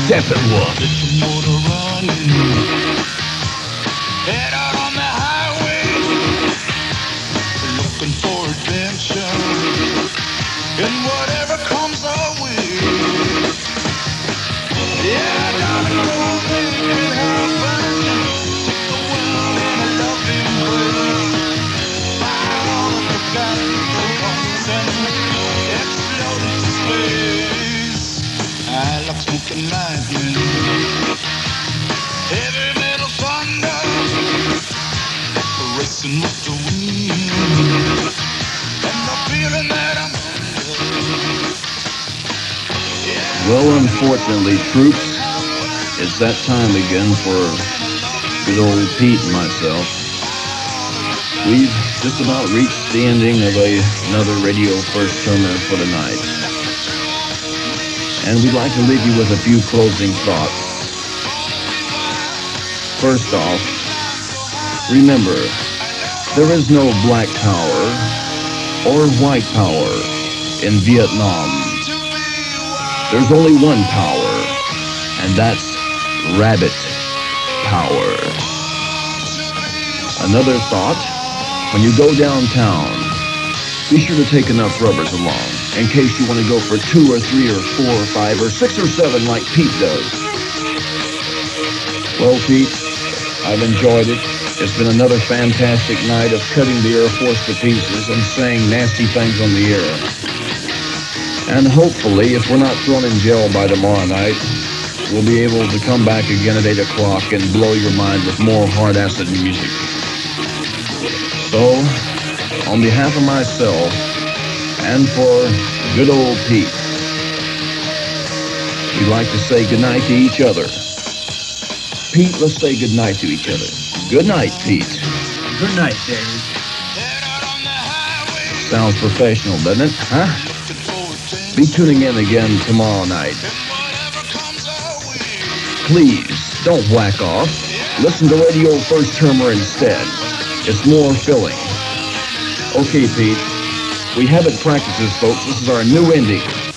Steppenwolf. Get your motor running. Head out on the highway, looking for adventure, and whatever comes our way. Yeah, down the road it can happen. Take the world in a loving embrace. Fire all of the guns and explode into space. I like smoking lightning, heavy metal thunder, racing with the wind, and the feeling that I'm under. Well, unfortunately, troops, it's that time again for good old Pete and myself. We've just about reached the ending of another Radio First Termer for the night. And we'd like to leave you with a few closing thoughts. First off, remember, there is no black power or white power in Vietnam. There's only one power, and that's rabbit power. Another thought, when you go downtown, be sure to take enough rubbers along in case you want to go for 2 or 3 or 4 or 5 or 6 or 7 like Pete does. Well, Pete, I've enjoyed it. It's been another fantastic night of cutting the Air Force to pieces and saying nasty things on the air. And hopefully, if we're not thrown in jail by tomorrow night, we'll be able to come back again at 8 o'clock and blow your mind with more hard acid music. So, on behalf of myself and for good old Pete, we'd like to say goodnight to each other. Pete, let's say goodnight to each other. Good night, Pete. Good night, David. Sounds professional, doesn't it? Huh? Be tuning in again tomorrow night. Please, don't whack off. Listen to Radio First Termer instead. It's more filling. Okay, Pete. We haven't practiced this, folks. This is our new ending.